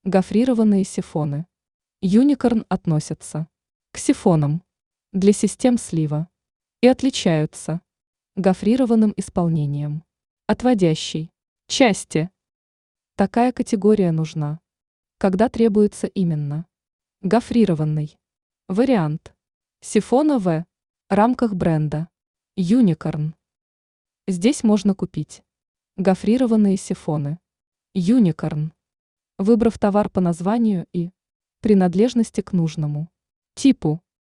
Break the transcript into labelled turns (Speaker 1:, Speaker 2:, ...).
Speaker 1: Гофрированные сифоны. Юникорн относятся к сифонам для систем слива и отличаются гофрированным исполнением отводящей части. Такая категория нужна, когда требуется именно гофрированный вариант сифона в рамках бренда Unicorn. Здесь можно купить гофрированные сифоны Unicorn, выбрав товар по названию и принадлежности к нужному типу